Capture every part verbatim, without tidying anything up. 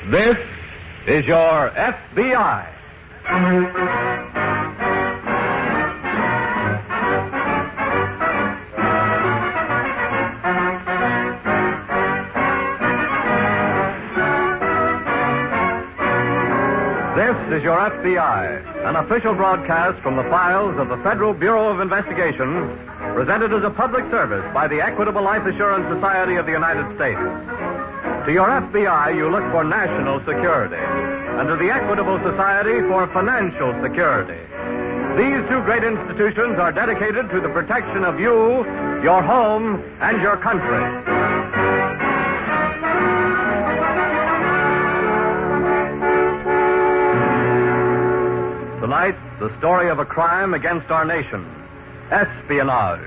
This is your F B I. This is your F B I, an official broadcast from the files of the Federal Bureau of Investigation, presented as a public service by the Equitable Life Assurance Society of the United States. To your F B I, you look for national security, and to the Equitable Society for financial security. These two great institutions are dedicated to the protection of you, your home, and your country. Tonight, the story of a crime against our nation, espionage.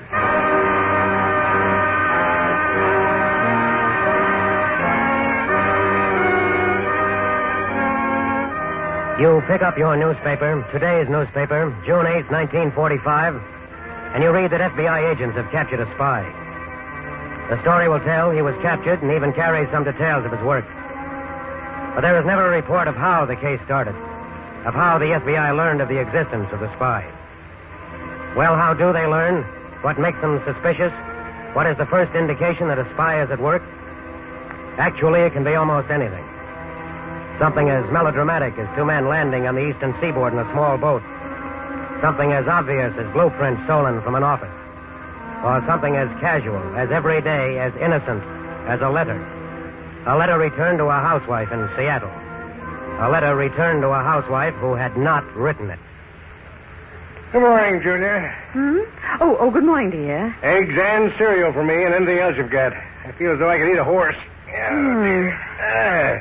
You pick up your newspaper, today's newspaper, June eighth, nineteen forty-five, and you read that F B I agents have captured a spy. The story will tell he was captured and even carries some details of his work. But there is never a report of how the case started, of how the F B I learned of the existence of the spy. Well, how do they learn? What makes them suspicious? What is the first indication that a spy is at work? Actually, it can be almost anything. Something as melodramatic as two men landing on the eastern seaboard in a small boat. Something as obvious as blueprints stolen from an office. Or something as casual, as everyday, as innocent as a letter. A letter returned to a housewife in Seattle. A letter returned to a housewife who had not written it. Good morning, Junior. Hmm? Oh, oh, good morning, dear. Eggs and cereal for me and anything else you've got. I feel as though I could eat a horse. Yeah, Hmm. uh,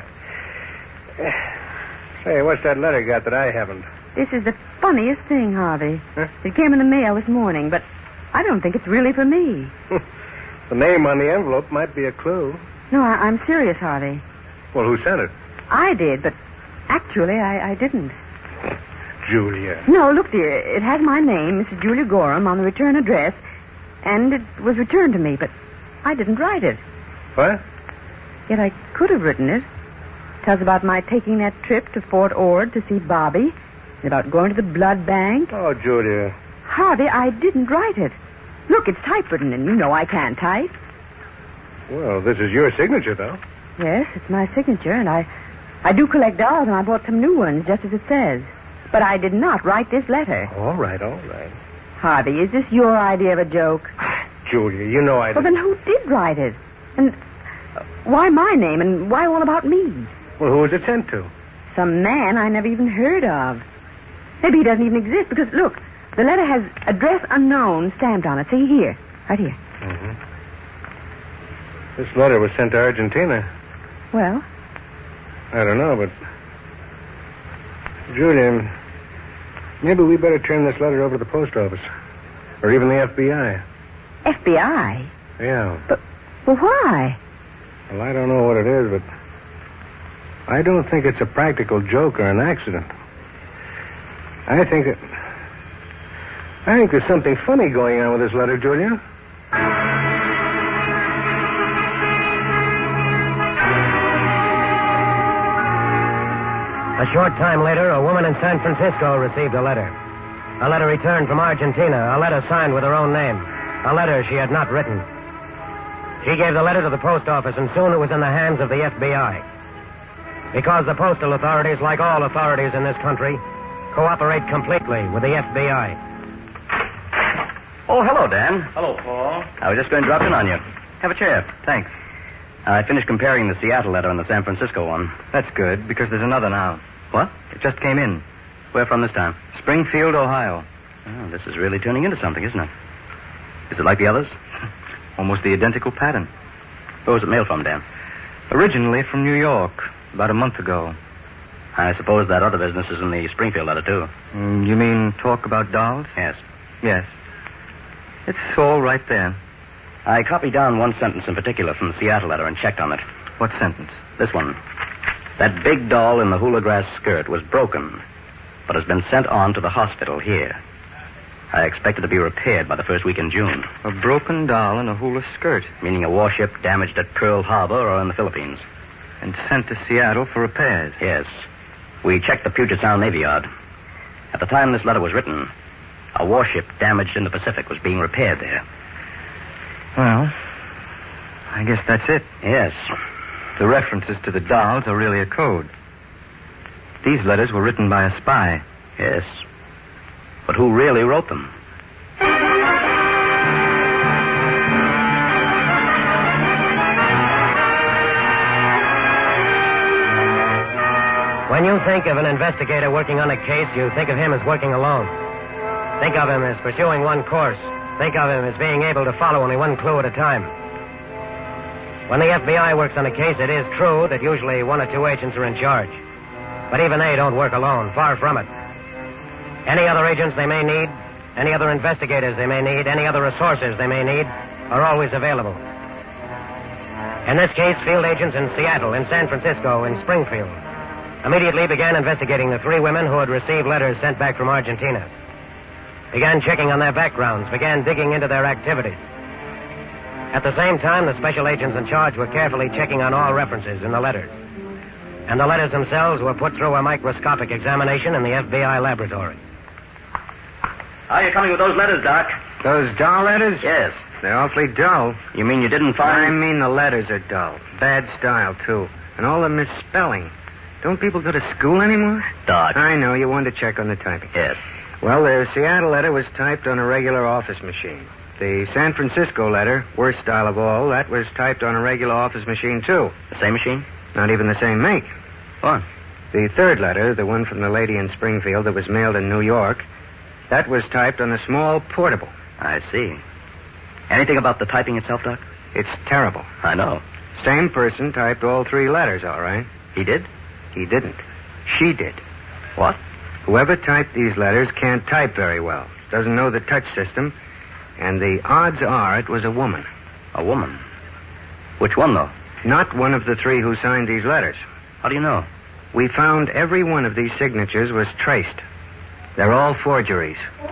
Say, what's that letter got that I haven't? This is the funniest thing, Harvey. Huh? It came in the mail this morning, but I don't think it's really for me. The name on the envelope might be a clue. No, I, I'm serious, Harvey. Well, who sent it? I did, but actually I, I didn't. Julia. No, look, dear, it has my name, Missus Julia Gorham, on the return address, and it was returned to me, but I didn't write it. What? Yet I could have written it. It tells about my taking that trip to Fort Ord to see Bobby, and about going to the blood bank. Oh, Julia. Harvey, I didn't write it. Look, it's typewritten, and you know I can't type. Well, this is your signature, though. Yes, it's my signature, and I, I do collect dolls, and I bought some new ones, just as it says. But I did not write this letter. All right, all right. Harvey, is this your idea of a joke? Julia, you know I Well, didn't... then who did write it? And uh, why my name, and why all about me? Well, who was it sent to? Some man I never even heard of. Maybe he doesn't even exist, because, look, the letter has address unknown stamped on it. See here, right here. Mm-hmm. This letter was sent to Argentina. Well? I don't know, but... Julia, maybe we better turn this letter over to the post office. Or even the F B I. F B I? Yeah. But, well, why? Well, I don't know what it is, but... I don't think it's a practical joke or an accident. I think it... I think there's something funny going on with this letter, Julia. A short time later, a woman in San Francisco received a letter. A letter returned from Argentina, a letter signed with her own name. A letter she had not written. She gave the letter to the post office, and soon it was in the hands of the F B I. Because the postal authorities, like all authorities in this country, cooperate completely with the F B I. Oh, hello, Dan. Hello, Paul. I was just going to drop in on you. Have a chair. Thanks. I finished comparing the Seattle letter and the San Francisco one. That's good, because there's another now. What? It just came in. Where from this time? Springfield, Ohio. Oh, this is really turning into something, isn't it? Is it like the others? Almost the identical pattern. Where was it mailed from, Dan? Originally from New York, about a month ago. I suppose that other business is in the Springfield letter, too. Mm, you mean talk about dolls? Yes. Yes. It's all right there. I copied down one sentence in particular from the Seattle letter and checked on it. What sentence? This one. That big doll in the hula grass skirt was broken, but has been sent on to the hospital here. I expect it to be repaired by the first week in June. A broken doll in a hula skirt. Meaning a warship damaged at Pearl Harbor or in the Philippines. and sent to Seattle for repairs. Yes. We checked the Puget Sound Navy Yard. At the time this letter was written, a warship damaged in the Pacific was being repaired there. Well, I guess that's it. Yes. The references to the dolls are really a code. These letters were written by a spy. Yes. But who really wrote them? When you think of an investigator working on a case, you think of him as working alone. Think of him as pursuing one course. Think of him as being able to follow only one clue at a time. When the F B I works on a case, it is true that usually one or two agents are in charge. But even they don't work alone, far from it. Any other agents they may need, any other investigators they may need, any other resources they may need, are always available. In this case, field agents in Seattle, in San Francisco, in Springfield, immediately began investigating the three women who had received letters sent back from Argentina. Began checking on their backgrounds, began digging into their activities. At the same time, the special agents in charge were carefully checking on all references in the letters. And the letters themselves were put through a microscopic examination in the F B I laboratory. How are you coming with those letters, Doc? Those doll letters? Yes. They're awfully dull. You mean you didn't find... I mean the letters are dull. Bad style, too. And all the misspelling. Don't people go to school anymore? Doc. I know. You wanted to check on the typing. Yes. Well, the Seattle letter was typed on a regular office machine. The San Francisco letter, worst style of all, that was typed on a regular office machine, too. The same machine? Not even the same make. What? The third letter, the one from the lady in Springfield that was mailed in New York, that was typed on a small portable. I see. Anything about the typing itself, Doc? It's terrible. I know. Same person typed all three letters, all right. He did? He didn't. She did. What? Whoever typed these letters can't type very well. Doesn't know the touch system. And the odds are it was a woman. A woman? Which one, though? Not one of the three who signed these letters. How do you know? We found every one of these signatures was traced. They're all forgeries.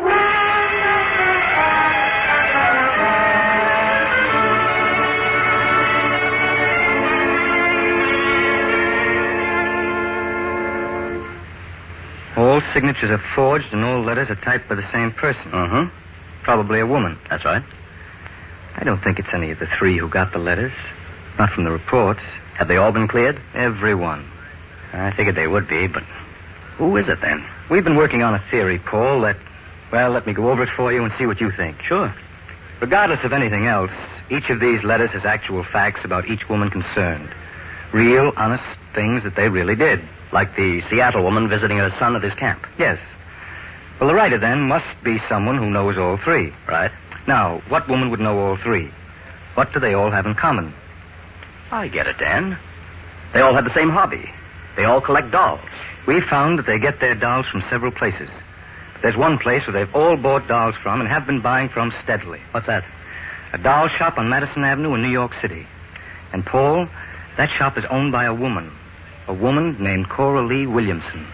All signatures are forged and all letters are typed by the same person. Mm-hmm. Probably a woman. That's right. I don't think it's any of the three who got the letters. Not from the reports. Have they all been cleared? Every one. I figured they would be, but who is it then? We've been working on a theory, Paul, that... Well, let me go over it for you and see what you think. Sure. Regardless of anything else, each of these letters has actual facts about each woman concerned. Real, honest things that they really did. Like the Seattle woman visiting her son at his camp. Yes. Well, the writer, then, must be someone who knows all three. Right. Now, what woman would know all three? What do they all have in common? I get it, Dan. They all have the same hobby. They all collect dolls. We found that they get their dolls from several places. There's one place where they've all bought dolls from and have been buying from steadily. What's that? A doll shop on Madison Avenue in New York City. And, Paul, that shop is owned by a woman. A woman named Cora Lee Williamson.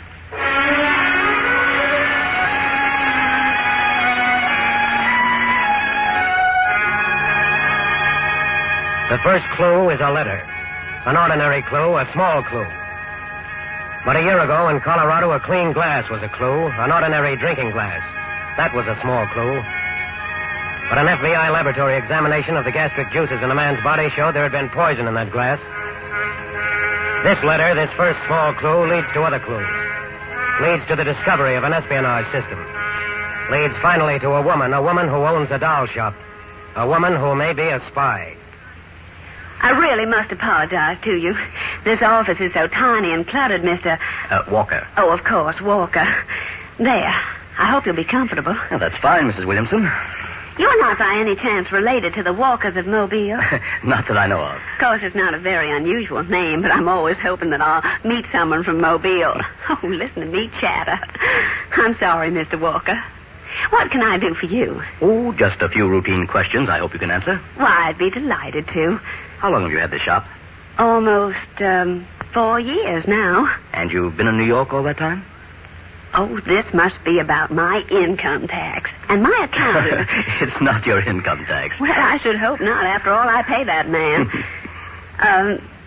The first clue is a letter. An ordinary clue, a small clue. But a year ago in Colorado, a clean glass was a clue, an ordinary drinking glass. That was a small clue. But an F B I laboratory examination of the gastric juices in a man's body showed there had been poison in that glass. This letter, this first small clue, leads to other clues. Leads to the discovery of an espionage system. Leads finally to a woman, a woman who owns a doll shop. A woman who may be a spy. I really must apologize to you. This office is so tiny and cluttered, Mister Uh, Walker. Oh, of course, Walker. There. I hope you'll be comfortable. Oh, that's fine, Missus Williamson. You're not by any chance related to the Walkers of Mobile? Not that I know of. Of course, it's not a very unusual name, but I'm always hoping that I'll meet someone from Mobile. Oh, listen to me chatter. I'm sorry, Mister Walker. What can I do for you? Oh, just a few routine questions I hope you can answer. Why, I'd be delighted to. How long have you had this shop? Almost, um, four years now. And you've been in New York all that time? Oh, this must be about my income tax. And my accountant... It's not your income tax. Well, I should hope not. After all, I pay that man. um,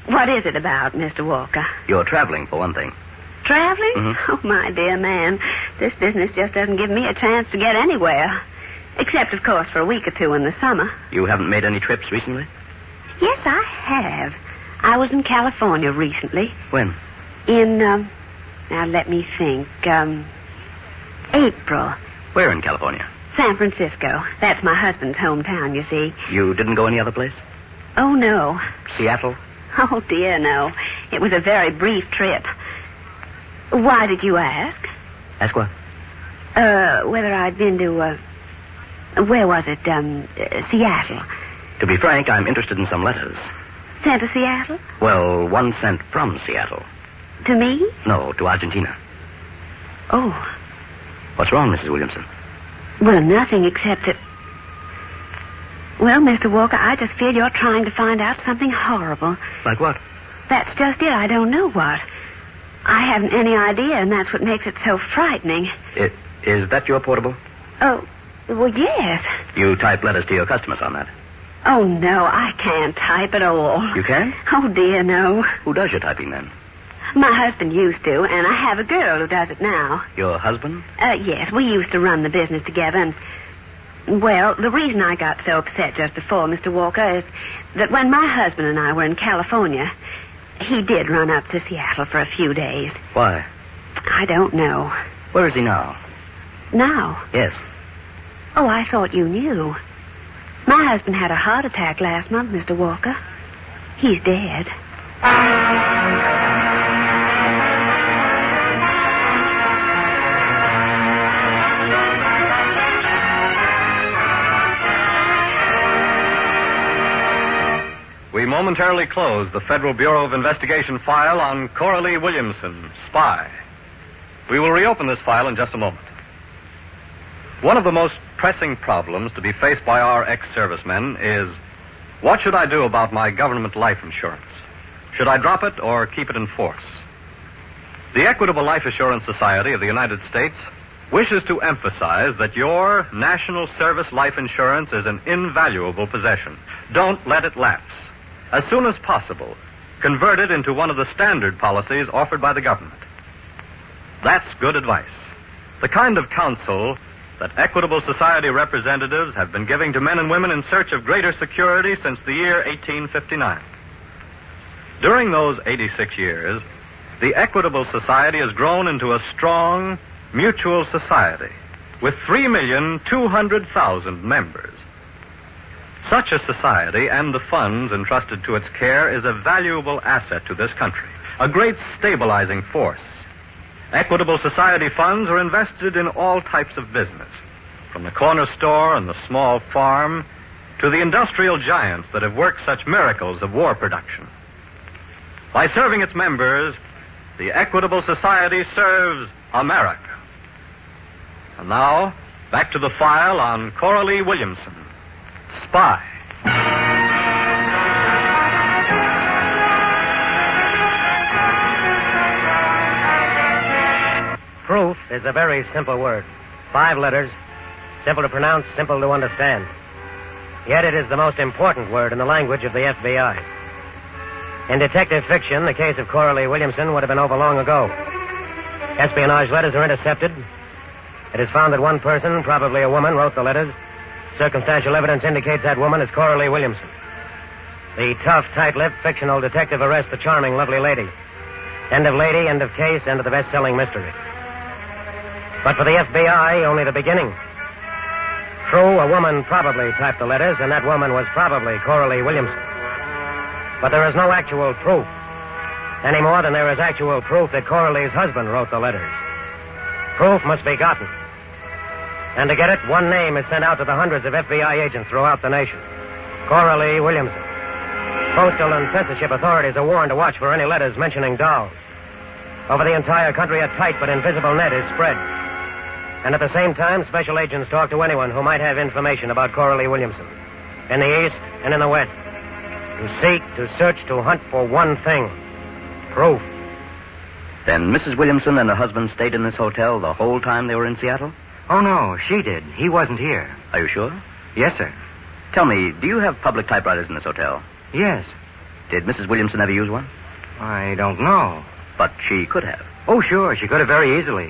What is it about, Mister Walker? You're traveling, for one thing. Traveling? Mm-hmm. Oh, my dear man. This business just doesn't give me a chance to get anywhere. Except, of course, for a week or two in the summer. You haven't made any trips recently? Yes, I have. I was in California recently. When? In, um, now let me think, um, April. Where in California? San Francisco. That's my husband's hometown, you see. You didn't go any other place? Oh, no. Seattle? Oh, dear, no. It was a very brief trip. Why did you ask? Ask what? Uh, whether I'd been to, uh, where was it? Um, uh, Seattle. To be frank, I'm interested in some letters. Sent to Seattle? Well, one sent from Seattle. To me? No, to Argentina. Oh. What's wrong, Missus Williamson? Well, nothing except that... Well, Mister Walker, I just feel you're trying to find out something horrible. Like what? That's just it. I don't know what. I haven't any idea, and that's what makes it so frightening. It, is that your portable? Oh, well, yes. You type letters to your customers on that? Oh, no, I can't type at all. You can? Oh, dear, no. Who does your typing, then? My husband used to, and I have a girl who does it now. Your husband? Uh, yes, we used to run the business together, and... Well, the reason I got so upset just before, Mister Walker, is that when my husband and I were in California, he did run up to Seattle for a few days. Why? I don't know. Where is he now? Now? Yes. Oh, I thought you knew. My husband had a heart attack last month, Mister Walker. He's dead. We momentarily close the Federal Bureau of Investigation file on Coralie Williamson, spy. We will reopen this file in just a moment. One of the most pressing problems to be faced by our ex-servicemen is, what should I do about my government life insurance? Should I drop it or keep it in force? The Equitable Life Assurance Society of the United States wishes to emphasize that your National Service Life Insurance is an invaluable possession. Don't let it lapse. As soon as possible, convert it into one of the standard policies offered by the government. That's good advice. The kind of counsel that Equitable Society representatives have been giving to men and women in search of greater security since the year eighteen fifty-nine. During those eighty-six years, the Equitable Society has grown into a strong mutual society with three million two hundred thousand members. Such a society and the funds entrusted to its care is a valuable asset to this country, a great stabilizing force. Equitable Society funds are invested in all types of business, from the corner store and the small farm to the industrial giants that have worked such miracles of war production. By serving its members, the Equitable Society serves America. And now, back to the file on Coralie Williamson, spy. Proof is a very simple word. Five letters, simple to pronounce, simple to understand. Yet it is the most important word in the language of the F B I. In detective fiction, the case of Coralie Williamson would have been over long ago. Espionage letters are intercepted. It is found that one person, probably a woman, wrote the letters. Circumstantial evidence indicates that woman is Coralie Williamson. The tough, tight-lipped, fictional detective arrests the charming, lovely lady. End of lady, end of case, end of the best-selling mystery. But for the F B I, only the beginning. True, a woman probably typed the letters, and that woman was probably Coralie Williamson. But there is no actual proof, any more than there is actual proof that Coralie's husband wrote the letters. Proof must be gotten. And to get it, one name is sent out to the hundreds of F B I agents throughout the nation. Coralie Williamson. Postal and censorship authorities are warned to watch for any letters mentioning dolls. Over the entire country, a tight but invisible net is spread. And at the same time, special agents talk to anyone who might have information about Coralie Williamson. In the East and in the West. To seek, to search, to hunt for one thing. Proof. Then Missus Williamson and her husband stayed in this hotel the whole time they were in Seattle? Oh, no, she did. He wasn't here. Are you sure? Yes, sir. Tell me, do you have public typewriters in this hotel? Yes. Did Missus Williamson ever use one? I don't know. But she could have. Oh, sure. She could have very easily.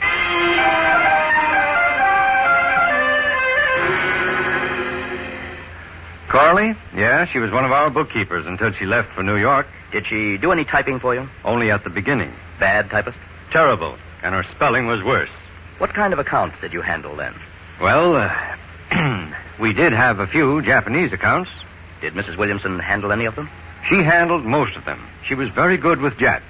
Coralie? Yeah, she was one of our bookkeepers until she left for New York. Did she do any typing for you? Only at the beginning. Bad typist? Terrible. And her spelling was worse. What kind of accounts did you handle then? Well, uh, we did have a few Japanese accounts. Did Missus Williamson handle any of them? She handled most of them. She was very good with Japs.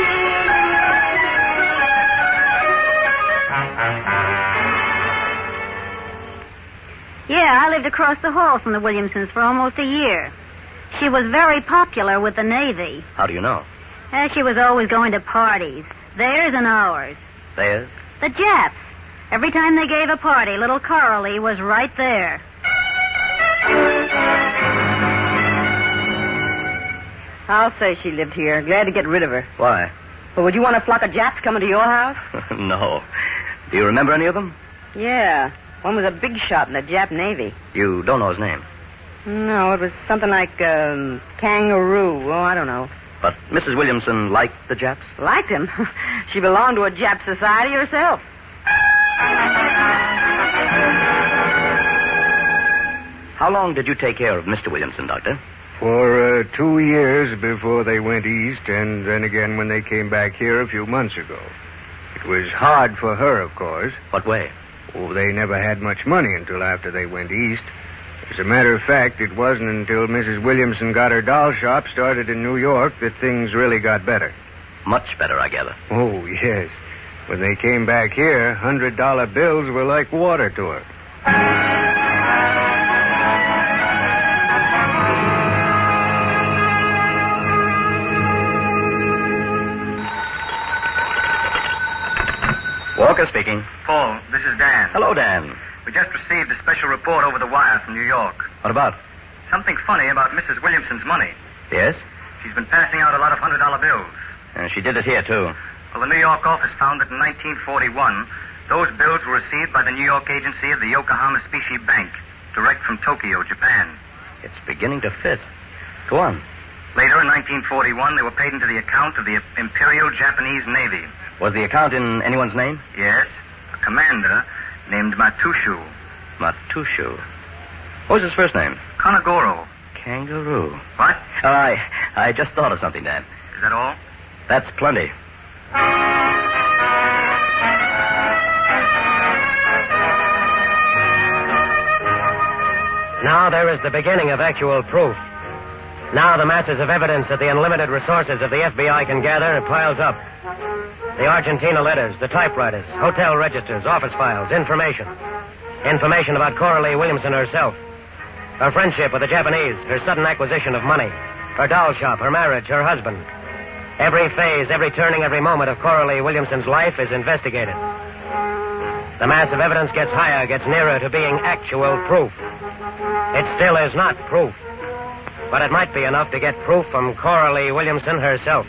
Yeah, I lived across the hall from the Williamsons for almost a year. She was very popular with the Navy. How do you know? Uh, she was always going to parties. Theirs and ours. Theirs? The Japs. Every time they gave a party, little Coralie was right there. I'll say she lived here. Glad to get rid of her. Why? Well, would you want a flock of Japs coming to your house? No. Do you remember any of them? Yeah. One was a big shot in the Jap Navy. You don't know his name? No, it was something like um, Kangaroo. Oh, I don't know. But Missus Williamson liked the Japs? Liked him. She belonged to a Jap society herself. How long did you take care of Mister Williamson, Doctor? For uh, two years before they went east, and then again when they came back here a few months ago. It was hard for her, of course. What way? Oh, they never had much money until after they went east. As a matter of fact, it wasn't until Missus Williamson got her doll shop started in New York that things really got better. Much better, I gather. Oh, yes. When they came back here, hundred dollar bills were like water to her. Walker speaking. Paul, this is Dan. Hello, Dan. We just received a special report over the wire from New York. What about? Something funny about Missus Williamson's money. Yes? She's been passing out a lot of hundred dollar bills. And she did it here, too. Well, the New York office found that in nineteen forty-one, those bills were received by the New York agency of the Yokohama Specie Bank, direct from Tokyo, Japan. It's beginning to fit. Go on. Later, in nineteen forty-one, they were paid into the account of the Imperial Japanese Navy. Was the account in anyone's name? Yes, a commander named Matushu. Matushu. What was his first name? Kanagoro. Kangaroo. What? Oh, I, I just thought of something, Dan. Is that all? That's plenty. Now there is the beginning of actual proof. Now the masses of evidence that the unlimited resources of the F B I can gather piles up. The Argentina letters, the typewriters, hotel registers, office files, information. Information about Coralie Williamson herself. Her friendship with the Japanese, her sudden acquisition of money, her doll shop, her marriage, her husband. Every phase, every turning, every moment of Coralie Williamson's life is investigated. The mass of evidence gets higher, gets nearer to being actual proof. It still is not proof, but it might be enough to get proof from Coralie Williamson herself.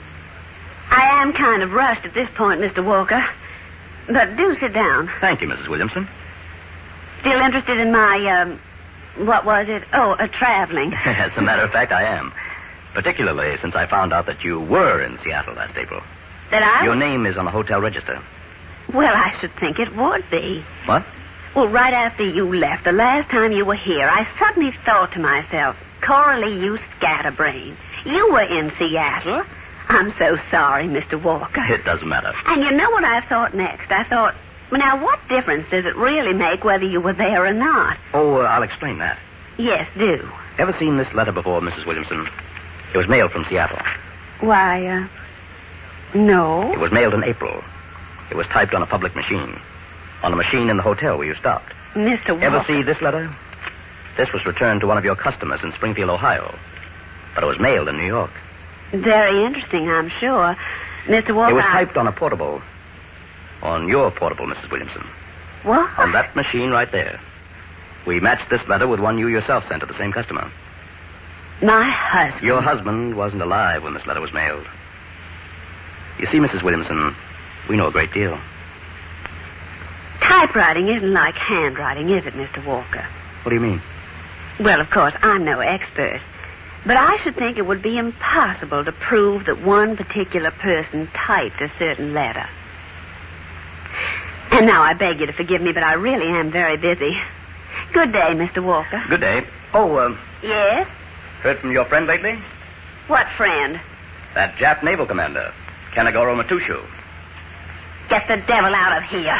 I am kind of rushed at this point, Mister Walker. But do sit down. Thank you, Missus Williamson. Still interested in my, um, what was it? Oh, uh, traveling. As a matter of fact, I am. Particularly since I found out that you were in Seattle last April. That I... Your name is on the hotel register. Well, I should think it would be. What? Well, right after you left, the last time you were here, I suddenly thought to myself, Coralie, you scatterbrain. You were in Seattle. I'm so sorry, Mister Walker. It doesn't matter. And you know what I thought next? I thought, well, now, what difference does it really make whether you were there or not? Oh, uh, I'll explain that. Yes, do. Ever seen this letter before, Missus Williamson? It was mailed from Seattle. Why, uh, no. It was mailed in April. It was typed on a public machine. On a machine in the hotel where you stopped. Mister Walker. Ever see this letter? This was returned to one of your customers in Springfield, Ohio. But it was mailed in New York. Very interesting, I'm sure. Mister Walker... It was typed on a portable. On your portable, Missus Williamson. What? On that machine right there. We matched this letter with one you yourself sent to the same customer. My husband. Your husband wasn't alive when this letter was mailed. You see, Missus Williamson, we know a great deal. Typewriting isn't like handwriting, is it, Mister Walker? What do you mean? Well, of course, I'm no expert. But I should think it would be impossible to prove that one particular person typed a certain letter. And now I beg you to forgive me, but I really am very busy. Good day, Mister Walker. Good day. Oh, uh, Yes? heard from your friend lately? What friend? That Jap naval commander, Kanagoro Matushu. Get the devil out of here.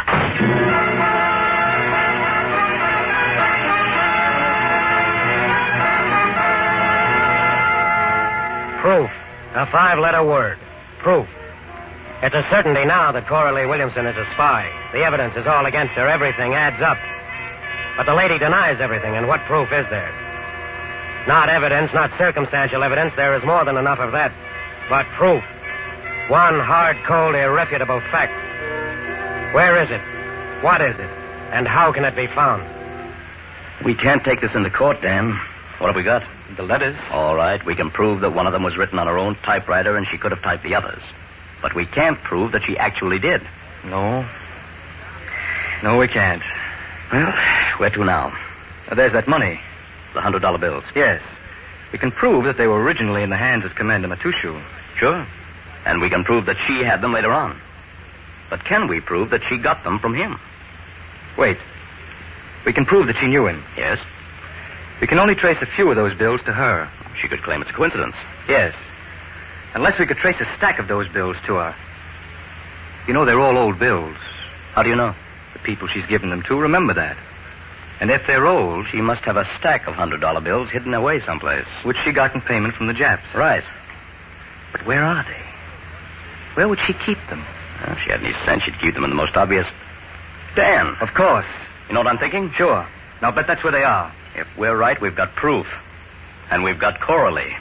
Proof. A five-letter word. Proof. It's a certainty now that Cora Lee Williamson is a spy. The evidence is all against her. Everything adds up. But the lady denies everything, and what proof is there? Not evidence, not circumstantial evidence. There is more than enough of that. But proof. One hard, cold, irrefutable fact. Where is it? What is it? And how can it be found? We can't take this into court, Dan. What have we got? The letters. All right, we can prove that one of them was written on her own typewriter and she could have typed the others. But we can't prove that she actually did. No. No, we can't. Well, where to now? Uh, there's that money. The hundred dollar bills. Yes. We can prove that they were originally in the hands of Commander Matushu. Sure. And we can prove that she had them later on. But can we prove that she got them from him? Wait. We can prove that she knew him. Yes. We can only trace a few of those bills to her. She could claim it's a coincidence. Yes. Unless we could trace a stack of those bills to her. You know, they're all old bills. How do you know? The people she's given them to remember that. And if they're old, She must have a stack of hundred dollar bills hidden away someplace. which she got in payment from the Japs. Right. But where are they? Where would she keep them? Well, if she had any sense, she'd keep them in the most obvious. Dan. Of course. You know what I'm thinking? Sure. Now, bet that's where they are. If we're right, we've got proof. And we've got Cora Lee.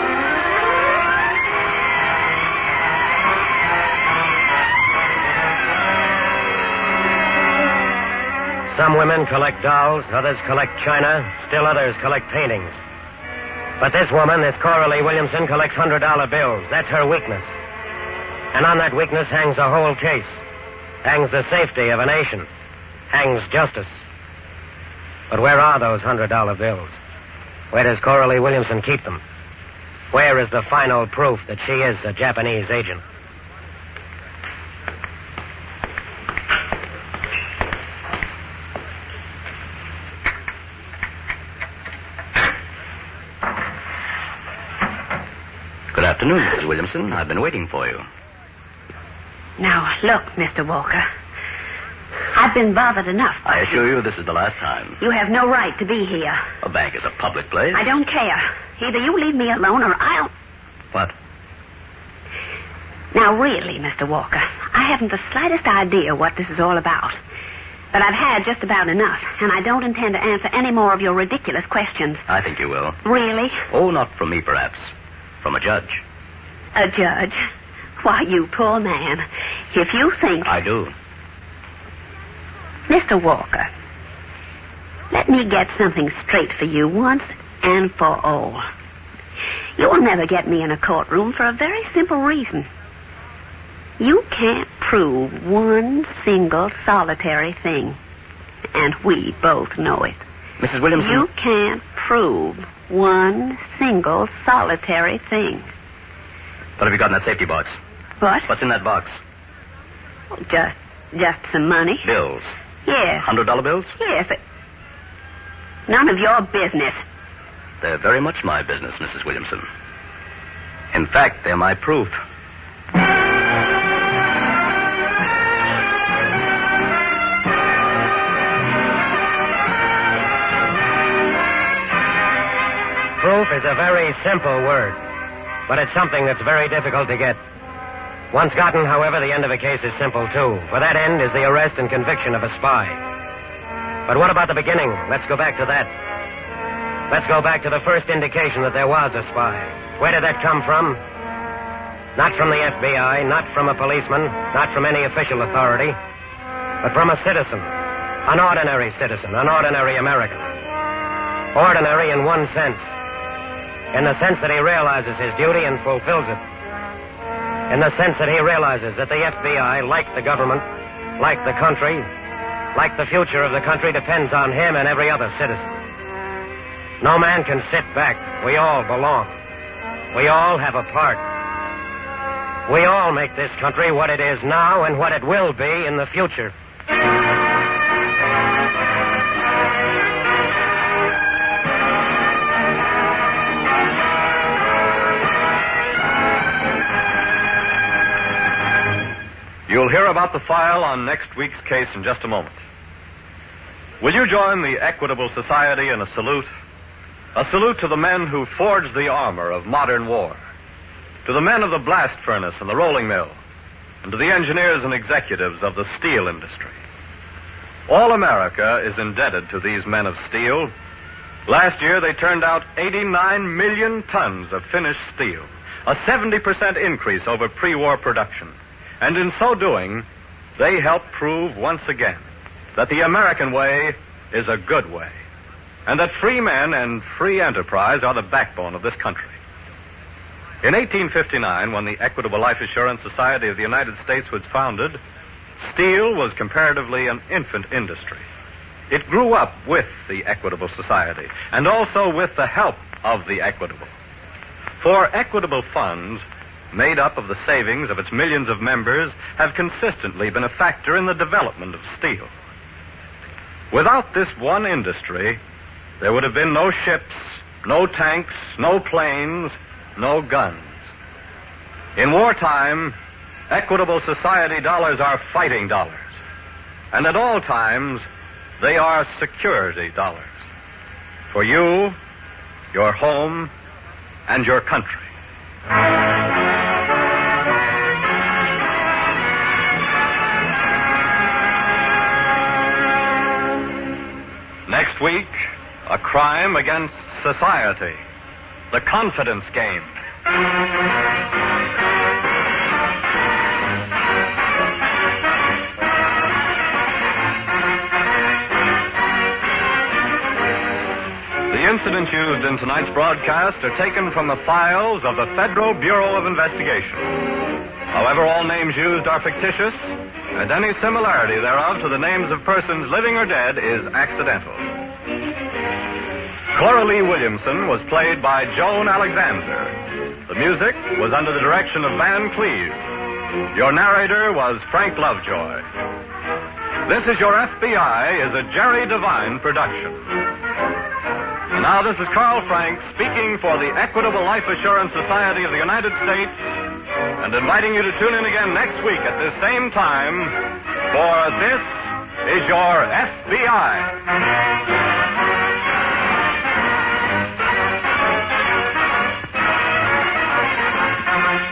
Some women collect dolls, others collect china, still others collect paintings. But this woman, this Cora Lee Williamson, collects hundred dollar bills. That's her weakness. And on that weakness hangs a whole case. Hangs the safety of a nation. Hangs justice. But where are those hundred dollar bills? Where does Cora Lee Williamson keep them? Where is the final proof that she is a Japanese agent? Good afternoon, Missus Williamson. I've been waiting for you. Now, look, Mister Walker. I've been bothered enough. I assure you this is the last time. You have no right to be here. A bank is a public place. I don't care. Either you leave me alone or I'll... What? Now, really, Mister Walker, I haven't the slightest idea what this is all about. But I've had just about enough, and I don't intend to answer any more of your ridiculous questions. I think you will. Really? Oh, not from me, perhaps. From a judge. A judge? Why, you poor man. If you think... I do. Mister Walker, let me get something straight for you once and for all. You'll never get me in a courtroom for a very simple reason. You can't prove one single solitary thing. And we both know it. Missus Williamson... You can't prove one single solitary thing. What have you got in that safety box? What? What's in that box? Just, just some money. Bills. Yes. Hundred dollar bills? Yes, but none of your business. They're very much my business, Missus Williamson. In fact, they're my proof. Proof is a very simple word, but it's something that's very difficult to get. Once gotten, however, the end of a case is simple, too. For that end is the arrest and conviction of a spy. But what about the beginning? Let's go back to that. Let's go back to the first indication that there was a spy. Where did that come from? Not from the F B I, not from a policeman, not from any official authority, but from a citizen, an ordinary citizen, an ordinary American. Ordinary in one sense, in the sense that he realizes his duty and fulfills it. In the sense that he realizes that the F B I, like the government, like the country, like the future of the country, depends on him and every other citizen. No man can sit back. We all belong. We all have a part. We all make this country what it is now and what it will be in the future. You'll hear about the file on next week's case in just a moment. Will you join the Equitable Society in a salute? A salute to the men who forged the armor of modern war, to the men of the blast furnace and the rolling mill, and to the engineers and executives of the steel industry. All America is indebted to these men of steel. Last year, they turned out eighty-nine million tons of finished steel, a seventy percent increase over pre-war production. And in so doing, they helped prove once again that the American way is a good way, and that free men and free enterprise are the backbone of this country. In eighteen fifty-nine, when the Equitable Life Assurance Society of the United States was founded, steel was comparatively an infant industry. It grew up with the Equitable Society, and also with the help of the Equitable. For Equitable funds, made up of the savings of its millions of members, have consistently been a factor in the development of steel. Without this one industry, there would have been no ships, no tanks, no planes, no guns. In wartime, Equitable Society dollars are fighting dollars. And at all times, they are security dollars. For you, your home, and your country. Next week, a crime against society. The confidence game. The incidents used in tonight's broadcast are taken from the files of the Federal Bureau of Investigation. However, all names used are fictitious, and any similarity thereof to the names of persons living or dead is accidental. Cora Lee Williamson was played by Joan Alexander. The music was under the direction of Van Cleve. Your narrator was Frank Lovejoy. This Is Your F B I is a Jerry Devine production. And now this is Carl Frank speaking for the Equitable Life Assurance Society of the United States and inviting you to tune in again next week at this same time for This Is Your F B I.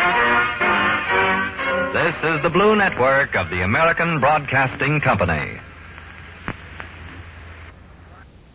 This is the Blue Network of the American Broadcasting Company.